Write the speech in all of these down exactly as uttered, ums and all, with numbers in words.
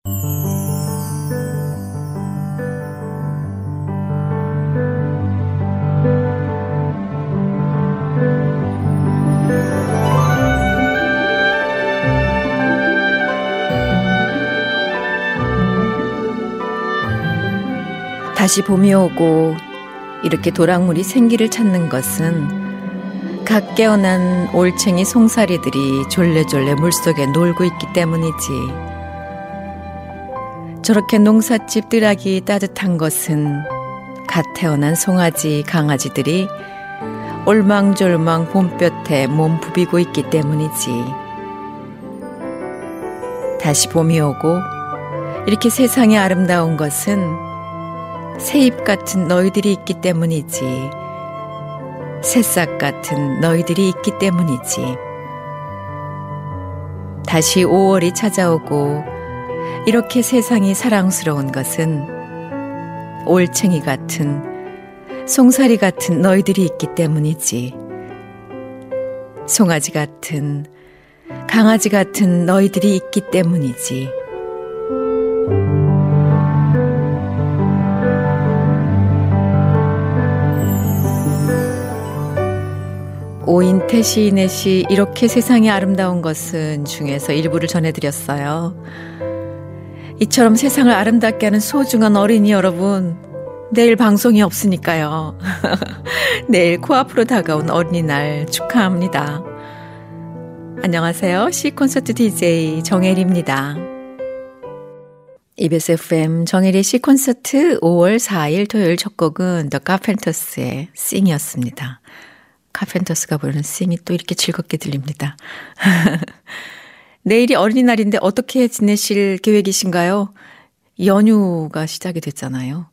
다시 봄이 오고 이렇게 도랑물이 생기를 찾는 것은 각 깨어난 올챙이 송사리들이 졸래졸래 물속에 놀고 있기 때문이지. 저렇게 농삿집 뜰하기 따뜻한 것은 갓 태어난 송아지 강아지들이 올망졸망 봄볕에 몸 부비고 있기 때문이지. 다시 봄이 오고 이렇게 세상이 아름다운 것은 새잎 같은 너희들이 있기 때문이지. 새싹 같은 너희들이 있기 때문이지. 다시 오월이 찾아오고 이렇게 세상이 사랑스러운 것은 올챙이 같은 송사리 같은 너희들이 있기 때문이지. 송아지 같은 강아지 같은 너희들이 있기 때문이지. 오인태 시인의 시 이렇게 세상이 아름다운 것은 중에서 일부를 전해드렸어요. 이처럼 세상을 아름답게 하는 소중한 어린이 여러분, 내일 방송이 없으니까요. 내일 코앞으로 다가온 어린이날 축하합니다. 안녕하세요. 시콘서트 디제이 정혜리입니다. 이비에스 에프엠 정혜리 시콘서트 오월 사일 토요일 첫 곡은 더 카펜터스의 싱이었습니다. 카펜터스가 부르는 싱이 또 이렇게 즐겁게 들립니다. 내일이 어린이날인데 어떻게 지내실 계획이신가요? 연휴가 시작이 됐잖아요.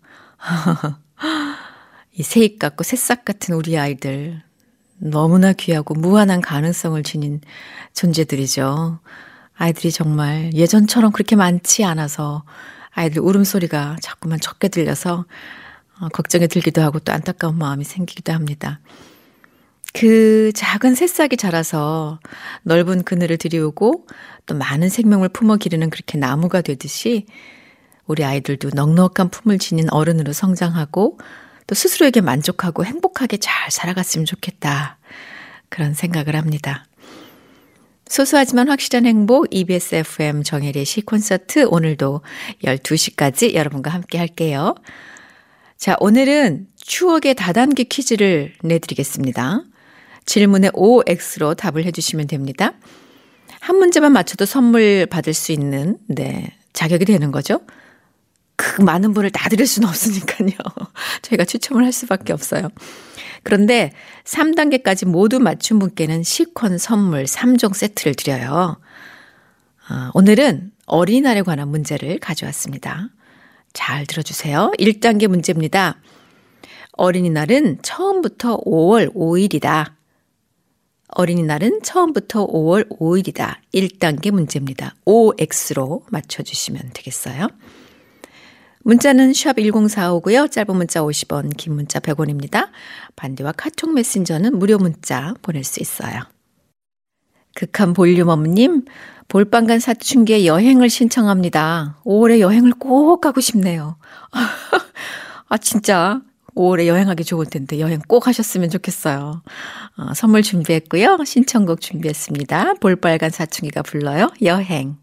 이 새잎 같고 새싹 같은 우리 아이들 너무나 귀하고 무한한 가능성을 지닌 존재들이죠. 아이들이 정말 예전처럼 그렇게 많지 않아서 아이들 울음소리가 자꾸만 적게 들려서 걱정이 들기도 하고 또 안타까운 마음이 생기기도 합니다. 그 작은 새싹이 자라서 넓은 그늘을 들이우고 또 많은 생명을 품어 기르는 그렇게 나무가 되듯이 우리 아이들도 넉넉한 품을 지닌 어른으로 성장하고 또 스스로에게 만족하고 행복하게 잘 살아갔으면 좋겠다. 그런 생각을 합니다. 소소하지만 확실한 행복 이비에스 에프엠 정혜리의 시콘서트 오늘도 열두 시까지 여러분과 함께 할게요. 자, 오늘은 추억의 다단계 퀴즈를 내드리겠습니다. 질문에 오엑스로 답을 해주시면 됩니다. 한 문제만 맞춰도 선물 받을 수 있는 네 자격이 되는 거죠. 그 많은 분을 다 드릴 수는 없으니까요. 저희가 추첨을 할 수밖에 없어요. 그런데 삼 단계까지 모두 맞춘 분께는 시콘 선물 삼 종 세트를 드려요. 아, 오늘은 어린이날에 관한 문제를 가져왔습니다. 잘 들어주세요. 일 단계 문제입니다. 어린이날은 처음부터 오월 오일이다. 어린이날은 처음부터 오월 오일이다. 일 단계 문제입니다. 오엑스로 맞춰주시면 되겠어요. 문자는 샵 일공사오고요. 짧은 문자 오십 원, 긴 문자 백 원입니다. 반디와 카톡 메신저는 무료 문자 보낼 수 있어요. 극한 볼륨업님, 볼빨간 사춘기에 여행을 신청합니다. 오월에 여행을 꼭 가고 싶네요. 아 진짜 오월에 여행하기 좋을 텐데 여행 꼭 하셨으면 좋겠어요. 어, 선물 준비했고요. 신청곡 준비했습니다. 볼빨간 사춘기가 불러요. 여행.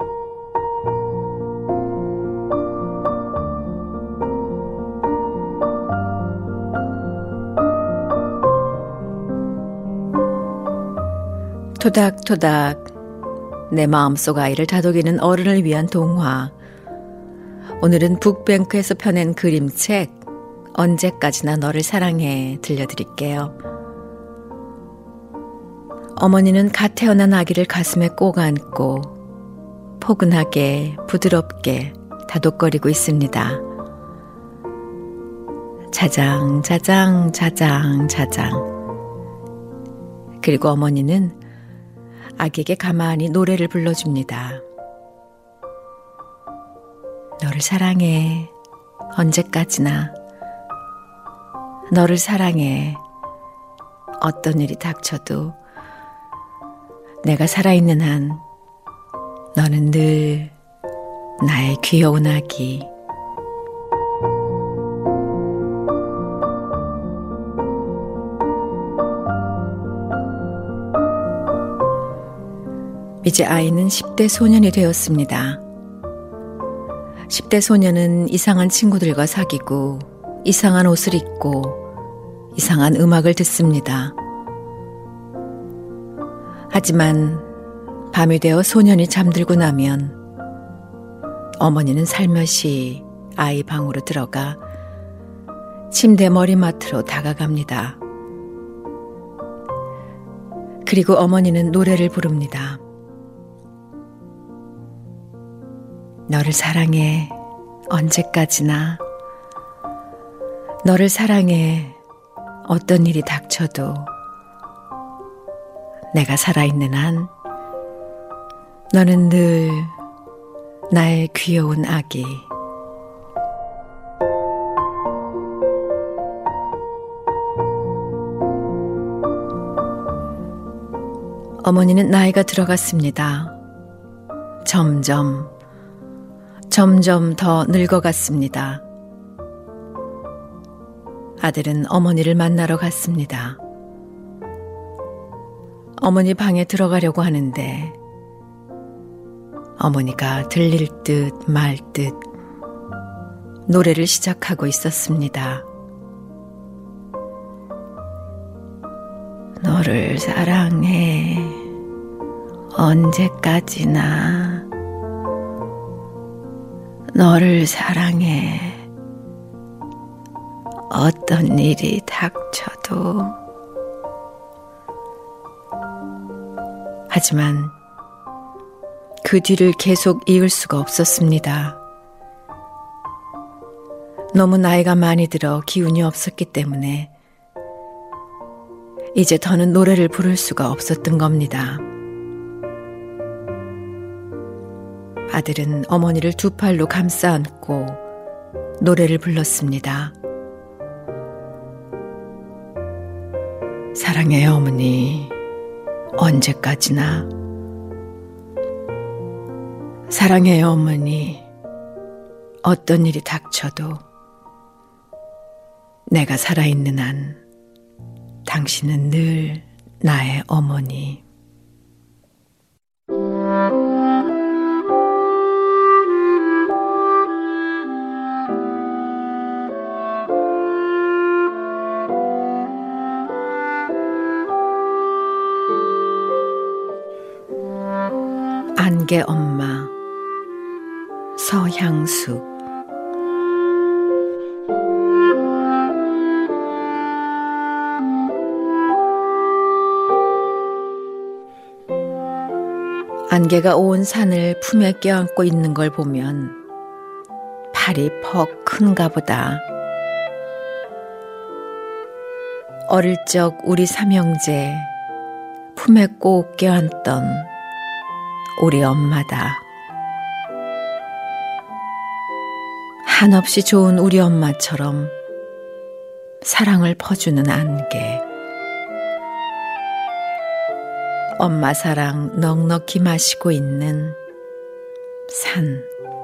토닥토닥 내 마음속 아이를 다독이는 어른을 위한 동화. 오늘은 북뱅크에서 펴낸 그림책 언제까지나 너를 사랑해 들려드릴게요. 어머니는 갓 태어난 아기를 가슴에 꼭 안고 포근하게 부드럽게 다독거리고 있습니다. 자장 자장 자장 자장. 그리고 어머니는 아기에게 가만히 노래를 불러줍니다. 너를 사랑해 언제까지나 너를 사랑해. 어떤 일이 닥쳐도 내가 살아있는 한 너는 늘 나의 귀여운 아기. 이제 아이는 십 대 소년이 되었습니다. 십 대 소년은 이상한 친구들과 사귀고 이상한 옷을 입고 이상한 음악을 듣습니다. 하지만 밤이 되어 소년이 잠들고 나면 어머니는 살며시 아이 방으로 들어가 침대 머리맡으로 다가갑니다. 그리고 어머니는 노래를 부릅니다. 너를 사랑해 언제까지나, 너를 사랑해 어떤 일이 닥쳐도, 내가 살아있는 한 너는 늘 나의 귀여운 아기. 어머니는 나이가 들어갔습니다. 점점 점점 더 늙어갔습니다. 아들은 어머니를 만나러 갔습니다. 어머니 방에 들어가려고 하는데 어머니가 들릴 듯 말 듯 노래를 시작하고 있었습니다. 너를 사랑해 언제까지나, 너를 사랑해 어떤 일이 닥쳐도. 하지만 그 뒤를 계속 이을 수가 없었습니다. 너무 나이가 많이 들어 기운이 없었기 때문에 이제 더는 노래를 부를 수가 없었던 겁니다. 아들은 어머니를 두 팔로 감싸 안고 노래를 불렀습니다. 사랑해요 어머니 언제까지나, 사랑해요 어머니 어떤 일이 닥쳐도, 내가 살아있는 한 당신은 늘 나의 어머니. 안개 엄마 서향숙. 안개가 온 산을 품에 껴안고 있는 걸 보면 팔이 퍽 큰가 보다. 어릴 적 우리 삼형제 품에 꼭 껴안던 우리 엄마다. 한없이 좋은 우리 엄마처럼 사랑을 퍼주는 안개. 엄마 사랑 넉넉히 마시고 있는 산.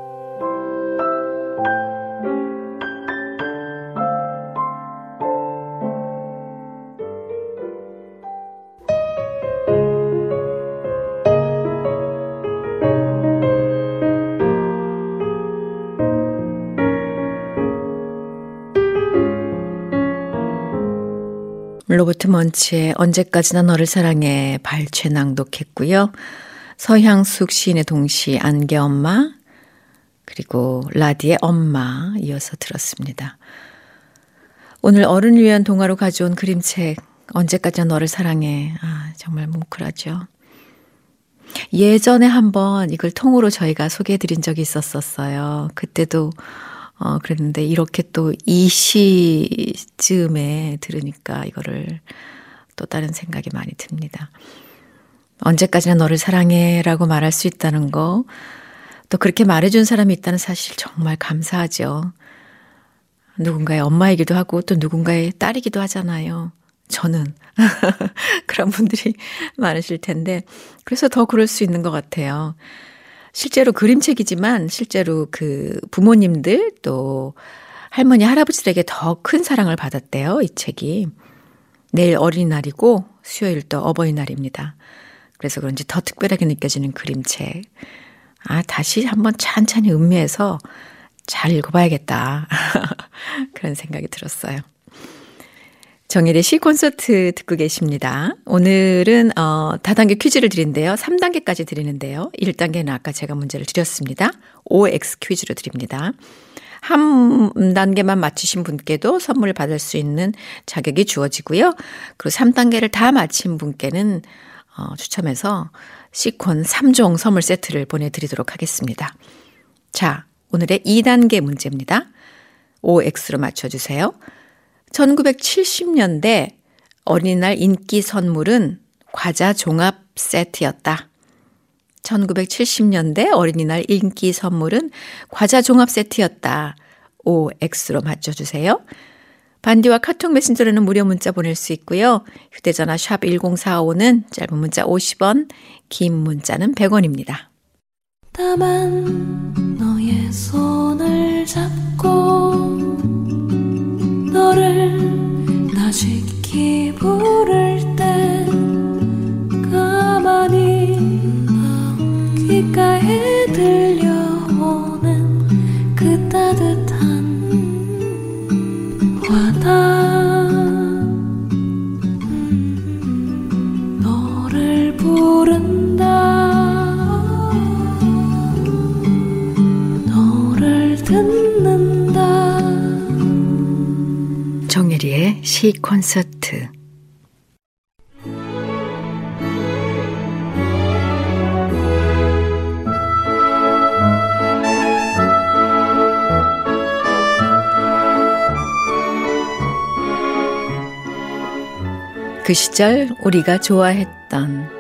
로버트 먼치의 언제까지나 너를 사랑해 발췌 낭독했고요. 서향숙 시인의 동시 안개 엄마, 그리고 라디의 엄마 이어서 들었습니다. 오늘 어른을 위한 동화로 가져온 그림책 언제까지나 너를 사랑해. 아, 정말 뭉클하죠. 예전에 한번 이걸 통으로 저희가 소개해드린 적이 있었었어요. 그때도 어, 그랬는데 이렇게 또 이 시쯤에 들으니까 이거를 또 다른 생각이 많이 듭니다. 언제까지나 너를 사랑해 라고 말할 수 있다는 거, 또 그렇게 말해준 사람이 있다는 사실 정말 감사하죠. 누군가의 엄마이기도 하고 또 누군가의 딸이기도 하잖아요. 저는 그런 분들이 많으실 텐데 그래서 더 그럴 수 있는 것 같아요. 실제로 그림책이지만 실제로 그 부모님들 또 할머니, 할아버지들에게 더 큰 사랑을 받았대요. 이 책이. 내일 어린이날이고 수요일 또 어버이날입니다. 그래서 그런지 더 특별하게 느껴지는 그림책. 아, 다시 한번 찬찬히 음미해서 잘 읽어봐야겠다. 그런 생각이 들었어요. 정일의 시 콘서트 듣고 계십니다. 오늘은 어, 다단계 퀴즈를 드린대요. 삼 단계까지 드리는데요. 일 단계는 아까 제가 문제를 드렸습니다. 오엑스 퀴즈로 드립니다. 한 단계만 맞히신 분께도 선물을 받을 수 있는 자격이 주어지고요. 그리고 삼 단계를 다 맞힌 분께는 어, 추첨해서 시콘 삼 종 선물 세트를 보내드리도록 하겠습니다. 자, 오늘의 이 단계 문제입니다. 오엑스로 맞춰주세요. 천구백칠십 년대 어린이날 인기 선물은 과자 종합 세트였다. 천구백칠십 년대 어린이날 인기 선물은 과자 종합 세트였다. 오엑스로 맞춰주세요. 반디와 카톡 메신저로는 무료 문자 보낼 수 있고요. 휴대전화 샵 일공사오는 짧은 문자 오십 원, 긴 문자는 백 원입니다. 다만 너의 손을 잡고 너를 나직히 부를 때 가만히 귓가에 들려오는 그 따뜻한 와닿음 너를 부른다 너를 듣는다 정혜리의 시 콘서트. 그 시절 우리가 좋아했던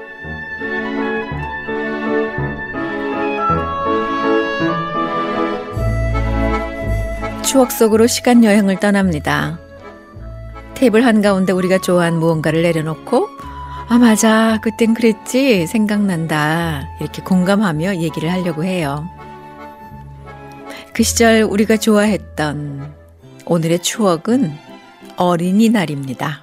추억 속으로 시간 여행을 떠납니다. 테이블 한가운데 우리가 좋아한 무언가를 내려놓고 아 맞아 그땐 그랬지 생각난다 이렇게 공감하며 얘기를 하려고 해요. 그 시절 우리가 좋아했던 오늘의 추억은 어린이날입니다.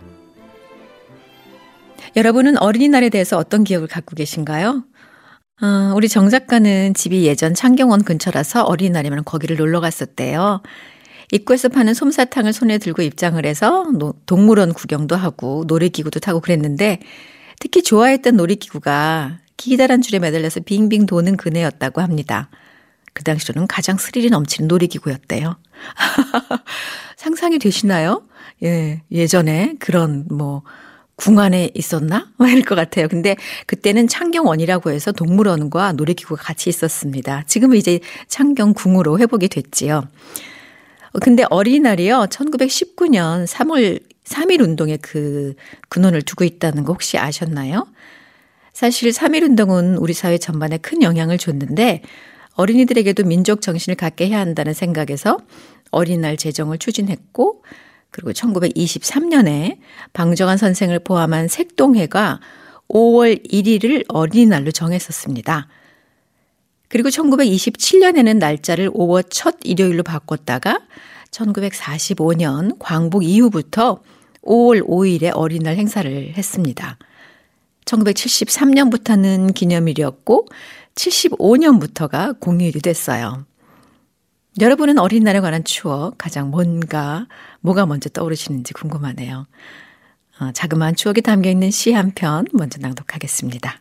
여러분은 어린이날에 대해서 어떤 기억을 갖고 계신가요? 어, 우리 정 작가는 집이 예전 창경원 근처라서 어린이날이면 거기를 놀러 갔었대요. 입구에서 파는 솜사탕을 손에 들고 입장을 해서 노, 동물원 구경도 하고 놀이기구도 타고 그랬는데 특히 좋아했던 놀이기구가 기다란 줄에 매달려서 빙빙 도는 그네였다고 합니다. 그 당시로는 가장 스릴이 넘치는 놀이기구였대요. 상상이 되시나요? 예, 예전에 그런 뭐 궁안에 있었나? 이럴 것 같아요. 근데 그때는 창경원이라고 해서 동물원과 놀이기구가 같이 있었습니다. 지금은 이제 창경궁으로 회복이 됐지요. 근데 어린이날이요. 천구백십구 년 삼월 삼일 운동에 그 근원을 두고 있다는 거 혹시 아셨나요? 사실 삼일 운동은 우리 사회 전반에 큰 영향을 줬는데 어린이들에게도 민족 정신을 갖게 해야 한다는 생각에서 어린이날 제정을 추진했고 그리고 천구백이십삼 년에 방정환 선생을 포함한 색동회가 오월 일일을 어린이날로 정했었습니다. 그리고 천구백이십칠 년에는 날짜를 오월 첫 일요일로 바꿨다가 천구백사십오 년 광복 이후부터 오월 오일에 어린이날 행사를 했습니다. 천구백칠십삼 년부터는 기념일이었고 칠십오 년부터가 공휴일이 됐어요. 여러분은 어린이날에 관한 추억 가장 뭔가 뭐가 먼저 떠오르시는지 궁금하네요. 어, 자그마한 추억이 담겨있는 시 한 편 먼저 낭독하겠습니다.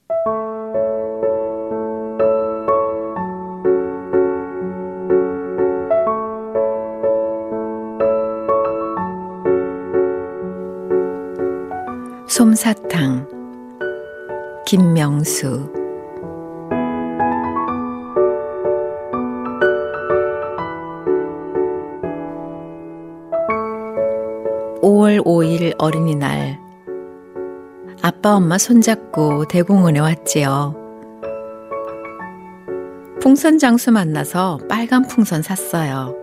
솜사탕 김명수. 오월 오일 어린이날 아빠 엄마 손잡고 대공원에 왔지요. 풍선 장수 만나서 빨간 풍선 샀어요.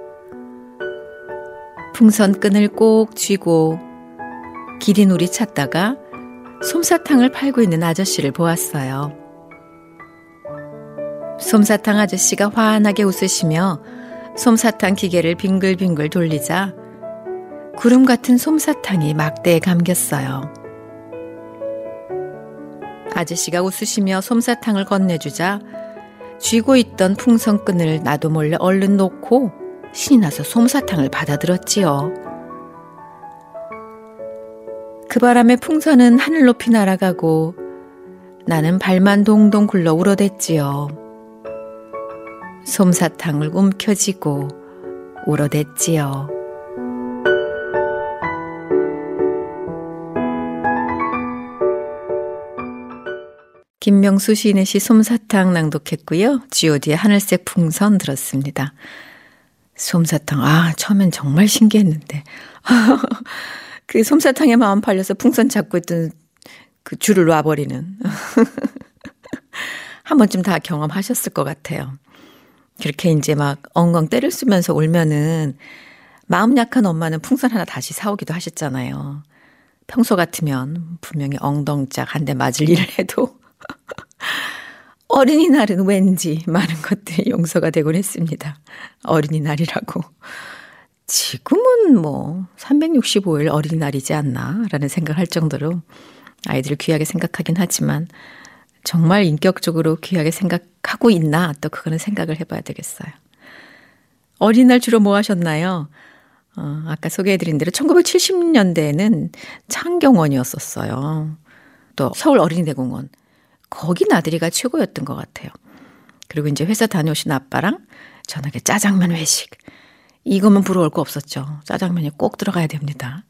풍선 끈을 꼭 쥐고 기린 우리 찾다가 솜사탕을 팔고 있는 아저씨를 보았어요. 솜사탕 아저씨가 환하게 웃으시며 솜사탕 기계를 빙글빙글 돌리자 구름 같은 솜사탕이 막대에 감겼어요. 아저씨가 웃으시며 솜사탕을 건네주자 쥐고 있던 풍선끈을 나도 몰래 얼른 놓고 신이 나서 솜사탕을 받아들었지요. 그 바람에 풍선은 하늘 높이 날아가고 나는 발만 동동 굴러 울어댔지요. 솜사탕을 움켜쥐고 울어댔지요. 김명수 시인의 시 솜사탕 낭독했고요. 지 오 디의 하늘색 풍선 들었습니다. 솜사탕, 아 처음엔 정말 신기했는데 그 솜사탕에 마음 팔려서 풍선 잡고 있던 그 줄을 놔버리는 한 번쯤 다 경험하셨을 것 같아요. 그렇게 이제 막 엉엉 때를 쓰면서 울면은 마음 약한 엄마는 풍선 하나 다시 사오기도 하셨잖아요. 평소 같으면 분명히 엉덩짝 한 대 맞을 일을 해도 어린이날은 왠지 많은 것들이 용서가 되곤 했습니다. 어린이날이라고. 지금은 뭐 삼백육십오 일 어린이날이지 않나 라는 생각을 할 정도로 아이들을 귀하게 생각하긴 하지만 정말 인격적으로 귀하게 생각하고 있나 또 그거는 생각을 해봐야 되겠어요. 어린이날 주로 뭐 하셨나요? 어, 아까 소개해드린 대로 천구백칠십 년대에는 창경원이었었어요. 또 서울 어린이대공원. 거기 나들이가 최고였던 것 같아요. 그리고 이제 회사 다녀오신 아빠랑 저녁에 짜장면 회식. 이거면 부러울 거 없었죠. 짜장면이 꼭 들어가야 됩니다.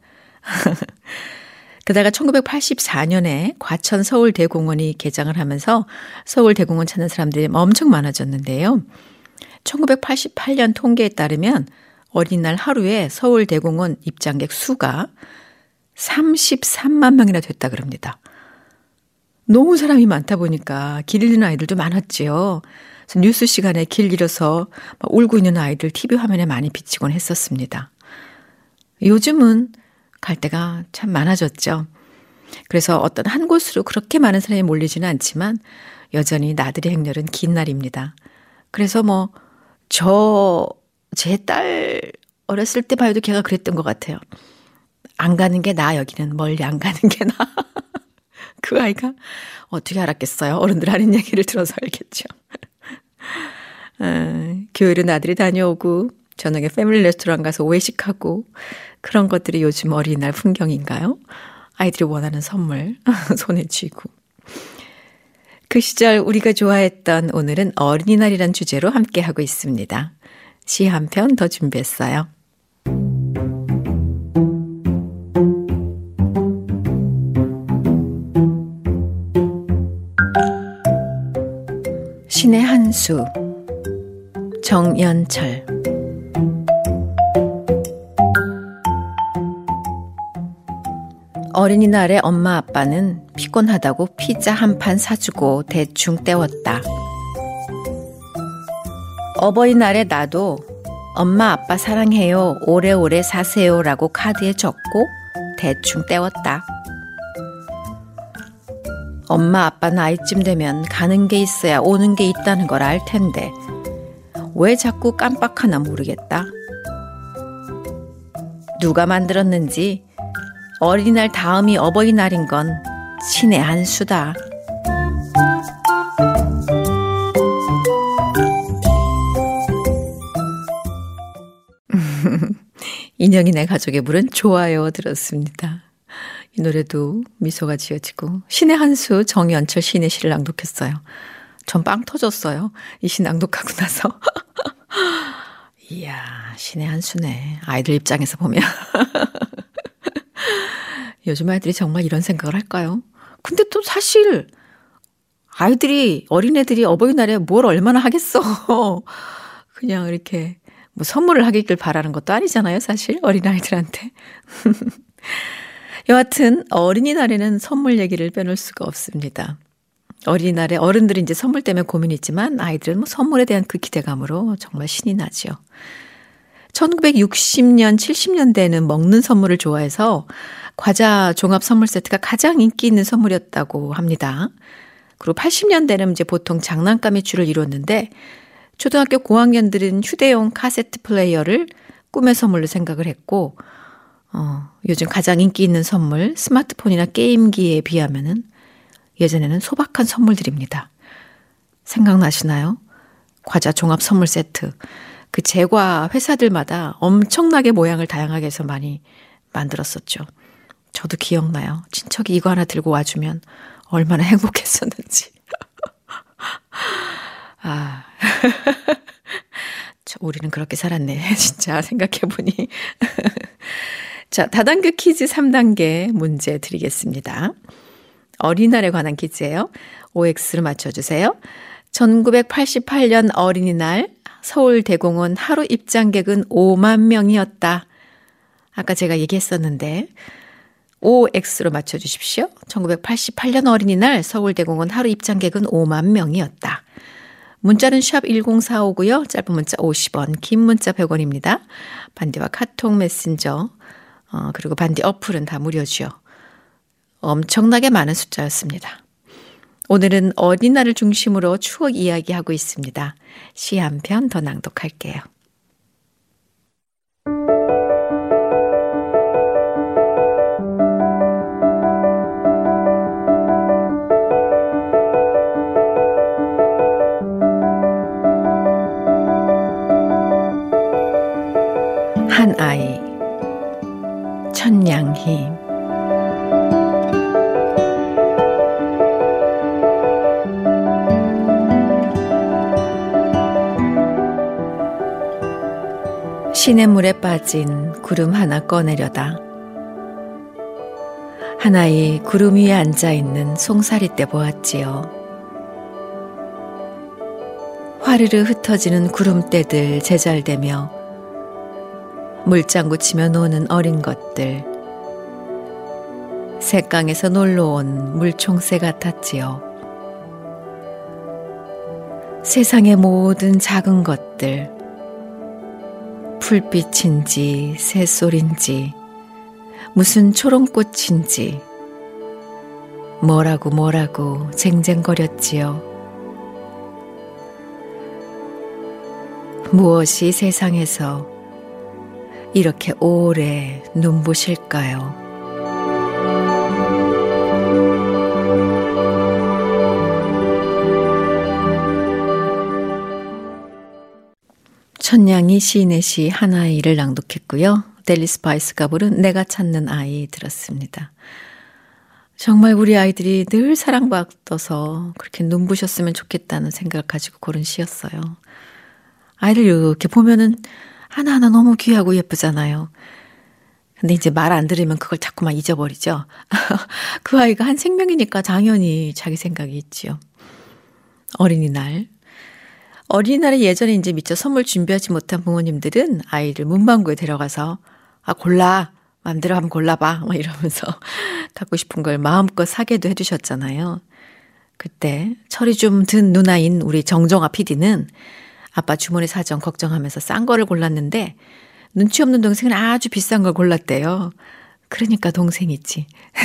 게다가 천구백팔십사 년에 과천 서울대공원이 개장을 하면서 서울대공원 찾는 사람들이 엄청 많아졌는데요. 천구백팔십팔 년 통계에 따르면 어린이날 하루에 서울대공원 입장객 수가 삼십삼만 명이나 됐다 그럽니다. 너무 사람이 많다 보니까 길 잃는 아이들도 많았지요. 그래서 뉴스 시간에 길 잃어서 막 울고 있는 아이들 티비 화면에 많이 비치곤 했었습니다. 요즘은 갈 데가 참 많아졌죠. 그래서 어떤 한 곳으로 그렇게 많은 사람이 몰리지는 않지만 여전히 나들이 행렬은 긴 날입니다. 그래서 뭐 저 제 딸 어렸을 때 봐도 걔가 그랬던 것 같아요. 안 가는 게 나, 여기는 멀리 안 가는 게 나. 그 아이가 어떻게 알았겠어요? 어른들 하는 얘기를 들어서 알겠죠. 아, 교회로 아들이 다녀오고 저녁에 패밀리 레스토랑 가서 외식하고 그런 것들이 요즘 어린이날 풍경인가요? 아이들이 원하는 선물 손에 쥐고. 그 시절 우리가 좋아했던 오늘은 어린이날이란 주제로 함께하고 있습니다. 시 한 편 더 준비했어요. 신의 한 수, 정연철. 어린이날에 엄마 아빠는 피곤하다고 피자 한 판 사주고 대충 때웠다. 어버이날에 나도 엄마 아빠 사랑해요, 오래오래 사세요 라고 카드에 적고 대충 때웠다. 엄마 아빠 나이쯤 되면 가는 게 있어야 오는 게 있다는 걸 알 텐데 왜 자꾸 깜빡하나 모르겠다. 누가 만들었는지 어린이날 다음이 어버이날인 건 신의 한 수다. 인형이네 가족의 물은 좋아요 들었습니다. 이 노래도 미소가 지어지고 신의 한 수 정연철 시인의 시를 낭독했어요. 전 빵 터졌어요. 이 시 낭독하고 나서. 이야, 신의 한 수네. 아이들 입장에서 보면. 요즘 아이들이 정말 이런 생각을 할까요? 근데 또 사실 아이들이, 어린애들이 어버이날에 뭘 얼마나 하겠어. 그냥 이렇게 뭐 선물을 하길 바라는 것도 아니잖아요, 사실 어린아이들한테. 여하튼 어린이날에는 선물 얘기를 빼놓을 수가 없습니다. 어린이날에 어른들이 이제 선물 때문에 고민이 있지만 아이들은 뭐 선물에 대한 그 기대감으로 정말 신이 나죠. 천구백육십 년, 칠십 년대에는 먹는 선물을 좋아해서 과자 종합 선물 세트가 가장 인기 있는 선물이었다고 합니다. 그리고 팔십 년대는 이제 보통 장난감이 주를 이뤘는데 초등학교 고학년들은 휴대용 카세트 플레이어를 꿈의 선물로 생각을 했고 어, 요즘 가장 인기 있는 선물 스마트폰이나 게임기에 비하면은 예전에는 소박한 선물들입니다. 생각나시나요? 과자 종합 선물 세트. 그 제과 회사들마다 엄청나게 모양을 다양하게 해서 많이 만들었었죠. 저도 기억나요. 친척이 이거 하나 들고 와주면 얼마나 행복했었는지. 아, 우리는 그렇게 살았네. 진짜 생각해보니. 자, 다단계 퀴즈 삼 단계 문제 드리겠습니다. 어린이날에 관한 퀴즈예요. 오엑스로 맞춰주세요. 천구백팔십팔 년 어린이날 서울대공원 하루 입장객은 오만 명이었다. 아까 제가 얘기했었는데 오엑스로 맞춰주십시오. 천구백팔십팔 년 어린이날 서울대공원 하루 입장객은 오만 명이었다. 문자는 샵 일공사오고요. 짧은 문자 오십 원, 긴 문자 백 원입니다. 반디와 카톡 메신저 어, 그리고 반디 어플은 다 무료죠. 엄청나게 많은 숫자였습니다. 오늘은 어린이날을 중심으로 추억 이야기하고 있습니다. 시 한 편 더 낭독할게요. 한 아이 천냥희. 시냇물에 빠진 구름 하나 꺼내려다. 하나이 구름 위에 앉아있는 송사리 때 보았지요. 화르르 흩어지는 구름대들 제잘되며 물장구 치며 노는 어린 것들. 색강에서 놀러온 물총새 같았지요. 세상의 모든 작은 것들, 풀빛인지 새소리인지 무슨 초롱꽃인지 뭐라고 뭐라고 쟁쟁거렸지요. 무엇이 세상에서 이렇게 오래 눈부실까요? 천냥이 시인의 시 한아이를 낭독했고요. 델리 스파이스가 부른 내가 찾는 아이 들었습니다. 정말 우리 아이들이 늘 사랑받아서 그렇게 눈부셨으면 좋겠다는 생각을 가지고 고른 시였어요. 아이들 이렇게 보면은 하나하나 너무 귀하고 예쁘잖아요. 근데 이제 말 안 들으면 그걸 자꾸만 잊어버리죠. 그 아이가 한 생명이니까 당연히 자기 생각이 있지요. 어린이날. 어린이날에 예전에 이제 미처 선물 준비하지 못한 부모님들은 아이를 문방구에 데려가서 아 골라 마음대로 한번 골라봐 막 이러면서 갖고 싶은 걸 마음껏 사게도 해주셨잖아요. 그때 철이 좀 든 누나인 우리 정정아 피디는 아빠 주머니 사정 걱정하면서 싼 거를 골랐는데 눈치 없는 동생은 아주 비싼 걸 골랐대요. 그러니까 동생이지.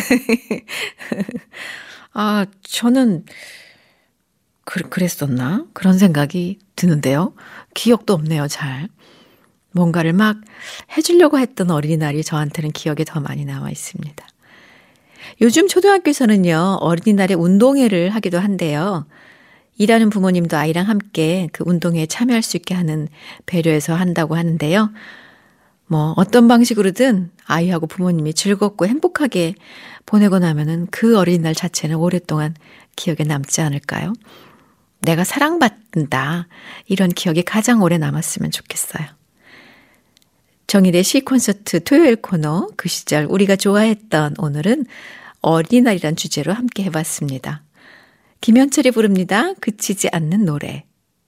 아 저는 그, 그랬었나? 그런 생각이 드는데요. 기억도 없네요, 잘. 뭔가를 막 해주려고 했던 어린이날이 저한테는 기억에 더 많이 남아 있습니다. 요즘 초등학교에서는요, 어린이날에 운동회를 하기도 한데요. 일하는 부모님도 아이랑 함께 그 운동회에 참여할 수 있게 하는 배려해서 한다고 하는데요. 뭐 어떤 방식으로든 아이하고 부모님이 즐겁고 행복하게 보내고 나면은 그 어린이날 자체는 오랫동안 기억에 남지 않을까요? 내가 사랑받는다. 이런 기억이 가장 오래 남았으면 좋겠어요. 정일의 시 콘서트 토요일 코너 그 시절 우리가 좋아했던 오늘은 어린이날이란 주제로 함께 해봤습니다. 김현철이 부릅니다. 그치지 않는 노래.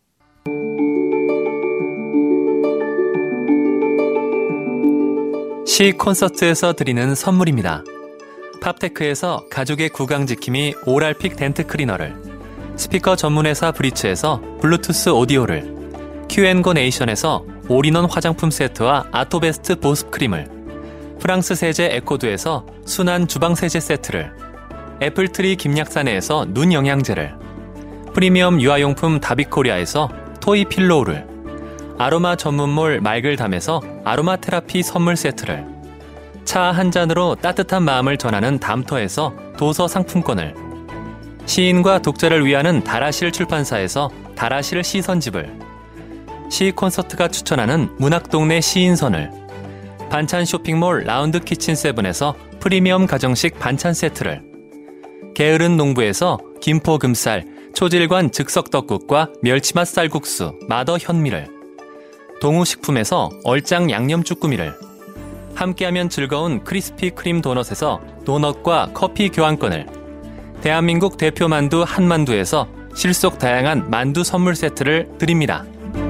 시 콘서트에서 드리는 선물입니다. 팝테크에서 가족의 구강지킴이 오랄픽 덴트 클리너를, 스피커 전문회사 브리츠에서 블루투스 오디오를, 큐앤고 네이션에서 올인원 화장품 세트와 아토베스트 보습 크림을, 프랑스 세제 에코두에서 순한 주방 세제 세트를, 애플트리 김약사네에서 눈 영양제를, 프리미엄 유아용품 다비코리아에서 토이 필로우를, 아로마 전문몰 말글담에서 아로마 테라피 선물 세트를, 차 한 잔으로 따뜻한 마음을 전하는 담터에서 도서 상품권을, 시인과 독자를 위하는 다라실 출판사에서 다라실 시선집을, 시 콘서트가 추천하는 문학동네 시인선을, 반찬 쇼핑몰 라운드 키친 세븐에서 프리미엄 가정식 반찬 세트를, 게으른 농부에서 김포 금쌀 초질관 즉석떡국과 멸치맛 쌀국수 마더 현미를, 동우식품에서 얼짱 양념 쭈꾸미를, 함께하면 즐거운 크리스피 크림 도넛에서 도넛과 커피 교환권을, 대한민국 대표 만두 한만두에서 실속 다양한 만두 선물 세트를 드립니다.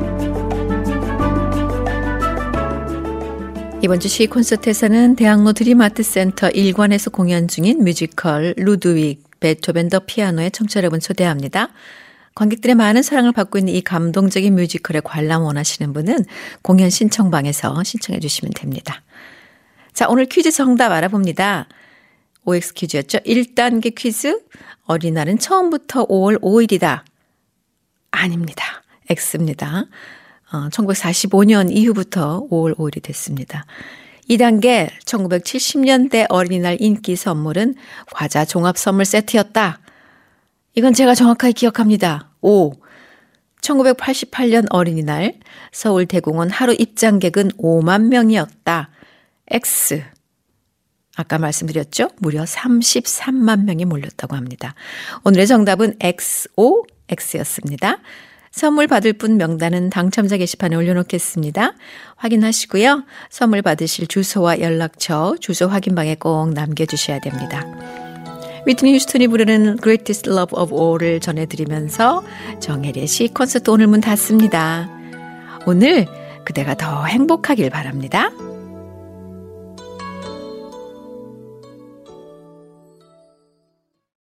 이번 주 시 콘서트에서는 대학로 드림아트센터 일관에서 공연 중인 뮤지컬 루드윅 베토벤 더 피아노에 청취자 여러분 초대합니다. 관객들의 많은 사랑을 받고 있는 이 감동적인 뮤지컬에 관람 원하시는 분은 공연 신청방에서 신청해 주시면 됩니다. 자, 오늘 퀴즈 정답 알아봅니다. 오엑스 퀴즈였죠. 일 단계 퀴즈. 어린이날은 처음부터 오월 오일이다. 아닙니다. X입니다. 어, 천구백사십오 년 이후부터 오월 오일이 됐습니다. 이 단계 천구백칠십 년대 어린이날 인기 선물은 과자 종합 선물 세트였다. 이건 제가 정확하게 기억합니다. 오. 천구백팔십팔 년 어린이날 서울대공원 하루 입장객은 오만 명이었다. X. 아까 말씀드렸죠? 무려 삼십삼만 명이 몰렸다고 합니다. 오늘의 정답은 엑스오, X였습니다. 선물 받을 분 명단은 당첨자 게시판에 올려놓겠습니다. 확인하시고요. 선물 받으실 주소와 연락처, 주소 확인방에 꼭 남겨주셔야 됩니다. 위트니 휴스턴이 부르는 Greatest Love of All을 전해드리면서 정혜리의 시 콘서트 오늘 문 닫습니다. 오늘 그대가 더 행복하길 바랍니다.